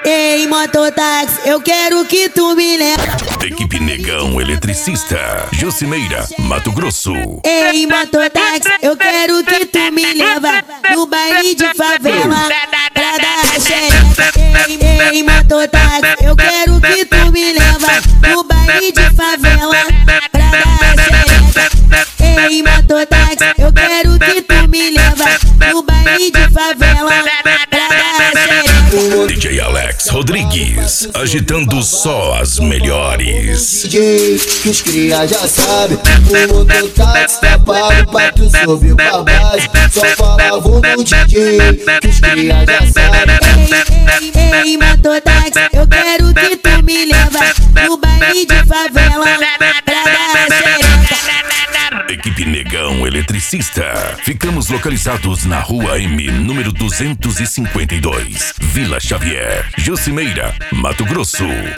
Ei, mototáxi, eu quero que tu me leve. Equipe Negão Eletricista, Josimeira, Mato Grosso. Ei, mototáxi, eu quero que tu me leva no baile de favela pra dar xereca. Ei, mototáxi, eu quero que tu me leva no baile de favela pra dar xereca. Ei, mototáxi, eu quero que tu me leva no baile de favela pra dar xereca. DJ Alex Rodrigues, agitando só as melhores. DJ, que os cria já sabe, o mototáxi tá pago pra tu subir pra base. Só falavam no DJ, que os cria já sabe. Ei, mototáxi, eu quero que tu me leva no baile de favela pra dar xereca. Equipe Negão Eletricista. Ficamos localizados na Rua M, número 252, Vila Xavier, Josimeira, Mato Grosso.